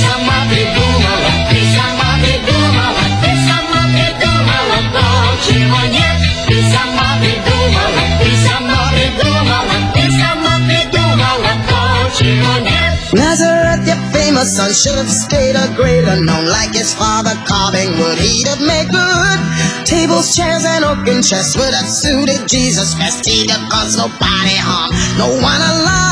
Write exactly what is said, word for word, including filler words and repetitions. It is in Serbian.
сама придумала, ты сама придумала, ты сама придумала то, чего нет. Ты сама придумала, ты сама придумала, ты сама придумала то, чего нет. Nazareth, your famous son should have stayed a greater known. Like his father carving wood, he'd have made good. Tables, chairs, and oaken chests would have suited Jesus best. He'd have caused nobody harm, no one alarm.